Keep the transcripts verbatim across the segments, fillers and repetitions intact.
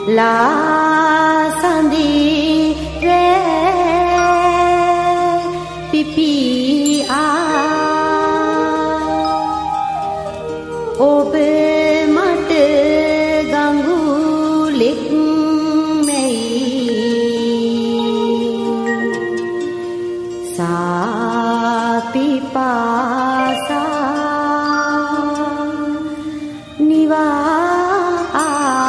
ලාසඳි රෑ පිපි ආ ඔබ මට ගඟුලෙක් මෙයි සාපිපාසා නිවා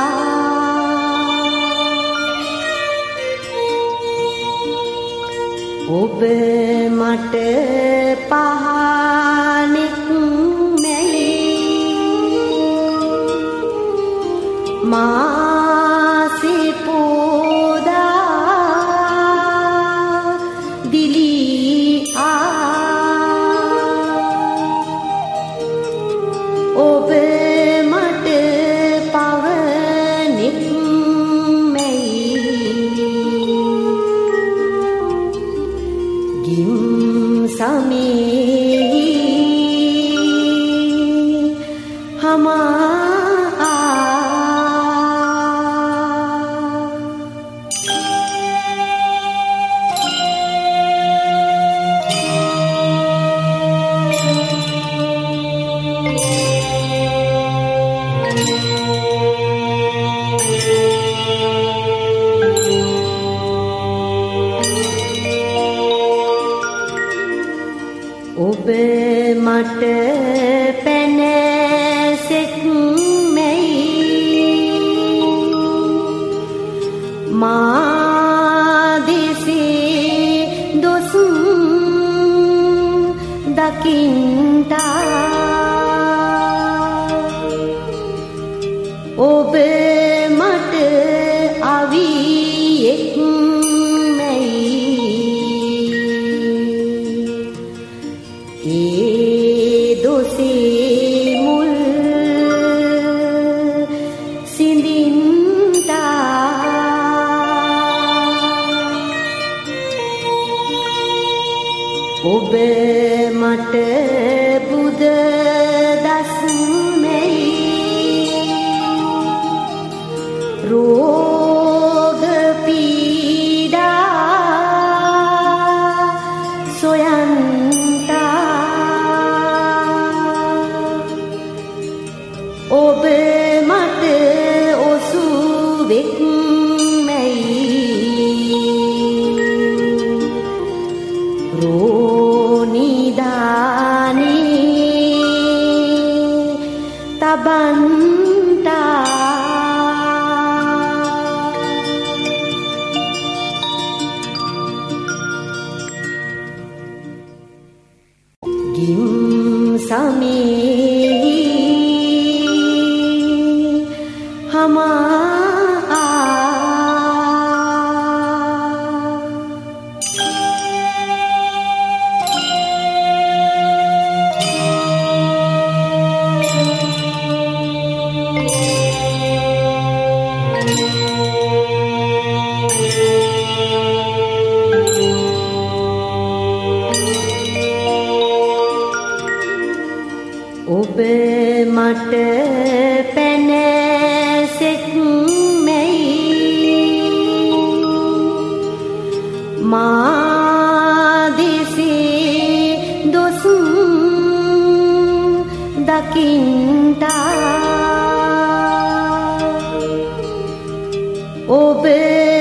ඔබ මට පහනෙක් මෙයි මාසේ පෝදා දිලි ආ ඔබ මට පවනෙක් ගිම් සමේ හමා ඔබ මට පැනසෙක් මෙයි මා දෙසේ දොස් දකින්තා ඔබ මට අවියෙක් ඒ දොසේ මුල් සිඳින්තා ඔබ මට බුද දස් මෙයි රෝග පීඩා සොයන්තා ඔබ මට ඔසුවෙක් මෙයි රෝනිදානේ තබන්තා ගිම් සමේ හමා ඔබ මට පැනසෙක් මෙයි මා දෙසේ දොස් දකින්තා ඔබ